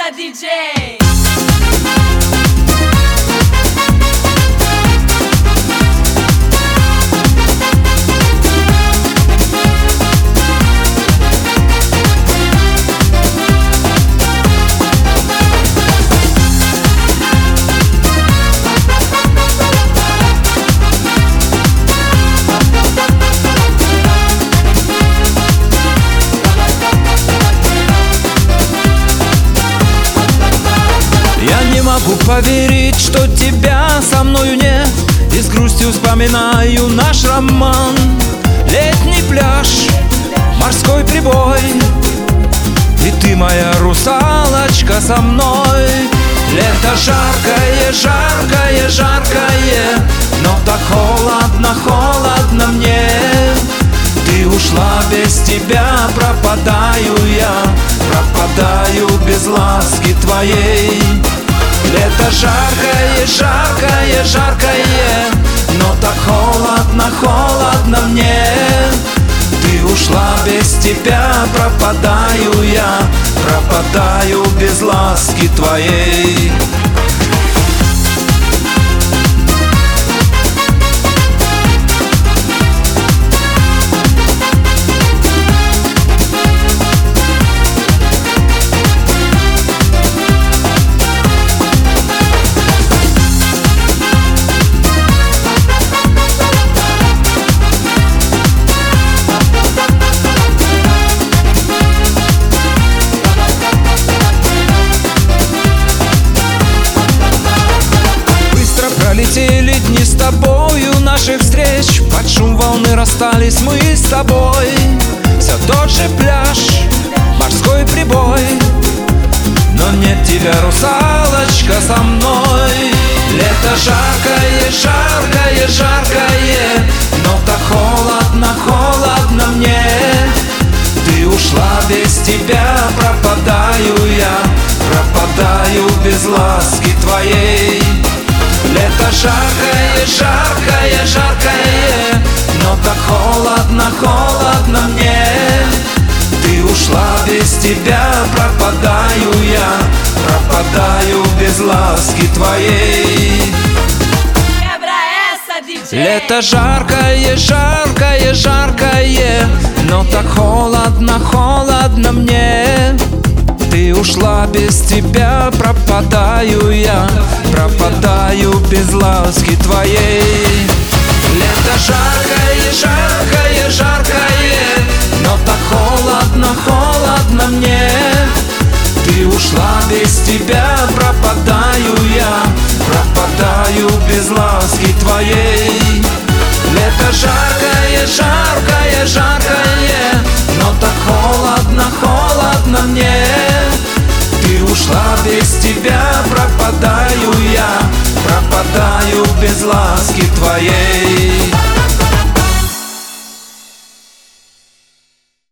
DJ. Я не могу поверить, что тебя со мною нет, и с грустью вспоминаю наш роман. Летний пляж, морской прибой, и ты, моя русалочка, со мной. Лето жаркое, жаркое, жаркое, но так холодно, холодно мне. Ты ушла, без тебя пропадаю я, пропадаю без ласки твоей. Лето жаркое, жаркое, жаркое, но так холодно, холодно мне. Ты ушла, без тебя пропадаю я, пропадаю без ласки твоей. Пролетели дни с тобою наших встреч, под шум волны расстались мы с тобой. Все тот же пляж, морской прибой, но нет тебя, русалочка, со мной. Лето жаркое, жаркое, жаркое, но так холодно, холодно мне. Ты ушла, без тебя пропадаю я, пропадаю без ласки твоей. Лето жаркое, жаркое, жаркое, но так холодно, холодно мне. Ты ушла, без тебя пропадаю я, пропадаю без ласки твоей. Лето жаркое, жаркое, жаркое, но так холодно, холодно мне. Ты ушла, без тебя пропадаю я, пропадаю без ласки твоей. Лето жаркое, жаркое, жаркое, но так холодно, холодно мне. Ты ушла, без тебя пропадаю я, пропадаю без ласки твоей. Лето жаркое, жаркое, жаркое, но так холодно, холодно мне. Ты ушла, без тебя пропадаю я, пропадаю без ласки твоей.